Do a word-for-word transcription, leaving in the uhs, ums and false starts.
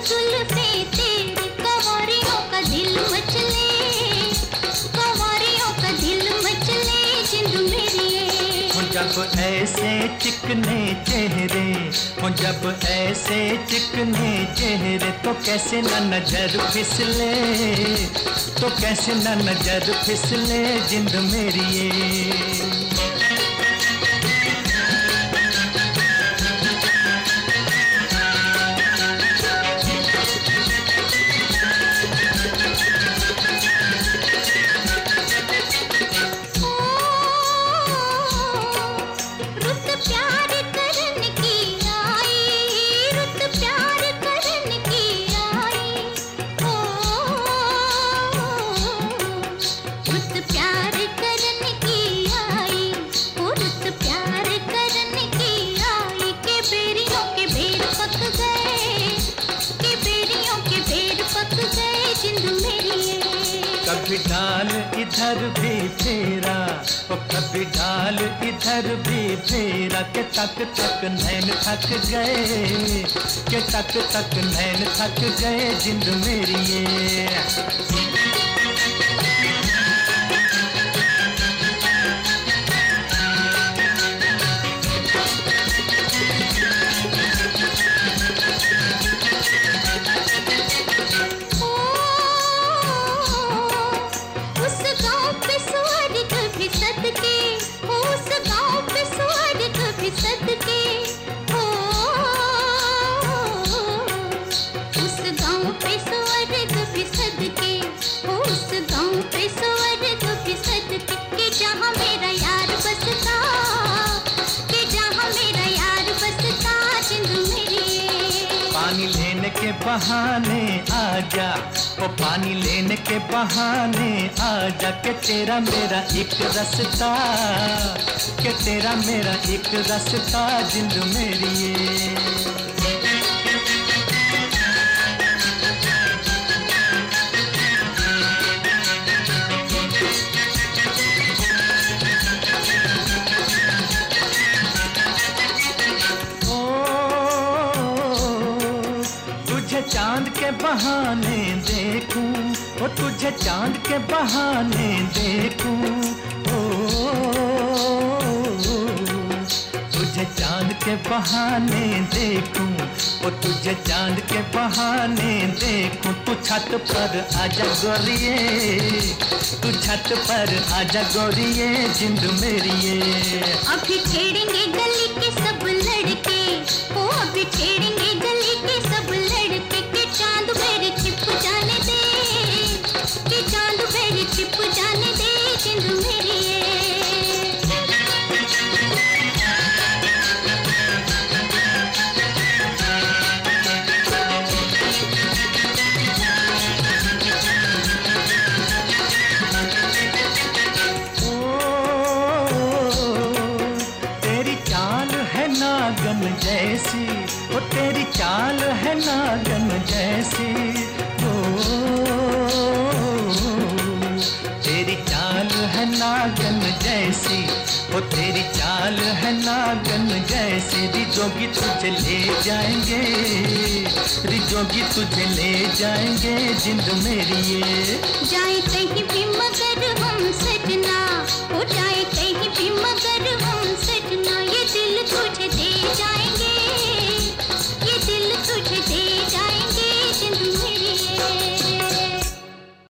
जुल्फे तेरी, कंवरियों का दिल मचले, कंवरियों का दिल मचले जिंद मेरी ये। हो जब ऐसे चिकने चेहरे, हो जब ऐसे चिकने चेहरे, तो कैसे न नजर फिसले, तो कैसे न नजर फिसले जिंद मेरी ये। कभी डाल इधर भी फेरा, ओ कभी डाल इधर भी फेरा, के तक तक नैन थक गए, के तक तक नैन थक गए जिंद मेरी ये। पानी लेने के बहाने आजा, ओ पानी लेने के बहाने आजा, के तेरा मेरा एक रास्ता, के तेरा मेरा एक रास्ता जिंद मेरी ये। चांद के बहाने देखूं, ओ तुझे चांद के बहाने देखूं, ओ तुझे चांद के बहाने देखूं, ओ तुझे चांद के बहाने देखूं। तू छत पर आजा गोरिये, तू छत पर आजा गोरिये जिंद मेरी ये। अभी छेड़ेंगे गली के सब लड़के, ओ अभी छेड़ेंगे गली के सब लड़के, के चांद मेरे छिप जाने दे, के चांद मेरे छिप जाने दे जिंद मेरी ये। नागन जैसी, ओ तेरी चाल है नागन जैसी, ओ तेरी चाल है नागन जैसी, ओ तेरी चाल है नागन जैसी। रिजोगी तुझे ले जाएंगे, रिजोगी तुझे ले जाएंगे जिंद मेरी ये। जाए कहीं भी मगर हमसे